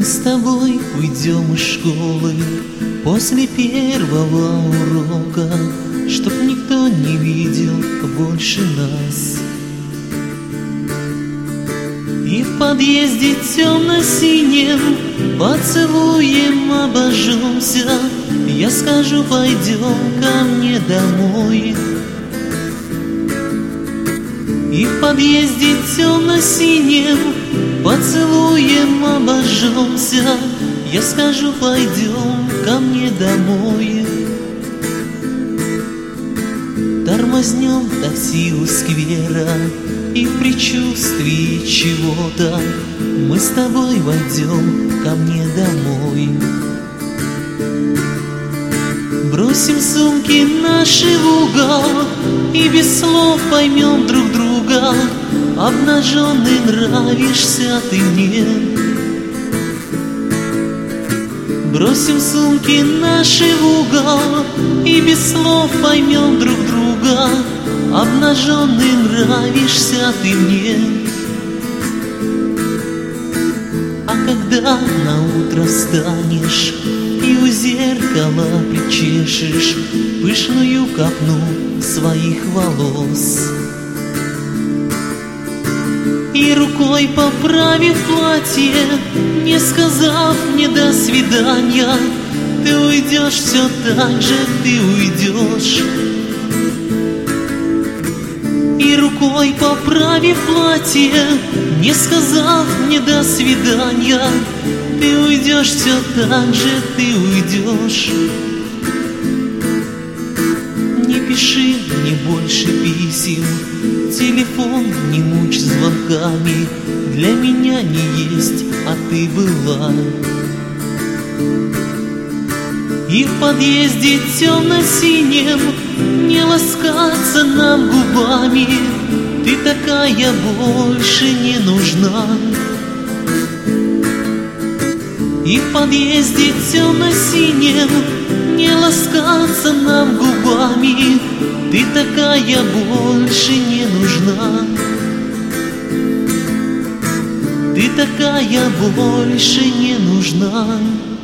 с тобой уйдем из школы после первого урока, чтоб никто не видел больше нас. И в подъезде темно-синем поцелуем обожжемся. Я скажу, пойдем ко мне домой. И в подъезде темно-синем поцелуем обожжемся. Я скажу, пойдем ко мне домой. Тормознем такси у сквера, и в предчувствии чего-то мы с тобой войдем ко мне домой. Бросим сумки наши в угол и без слов поймем друг друга. Обнаженный нравишься ты мне. Бросим сумки наши в угол и без слов поймем друг друга. Обнаженный нравишься ты мне. А когда наутро встанешь и у зеркала причешешь пышную копну своих волос, и рукой поправив платье, не сказав мне до свидания, ты уйдешь все так же, ты уйдешь. И рукой поправив платье, не сказав мне до свидания, ты уйдешь все так же, ты уйдешь. Не пиши мне больше писем, телефон не мучь звонками, для меня не есть, а ты была. И в подъезде темно-синем не ласкаться нам губами, ты такая больше не нужна. И в подъезде темно-синем не ласкаться нам губами, ты такая больше не нужна. Ты такая больше не нужна.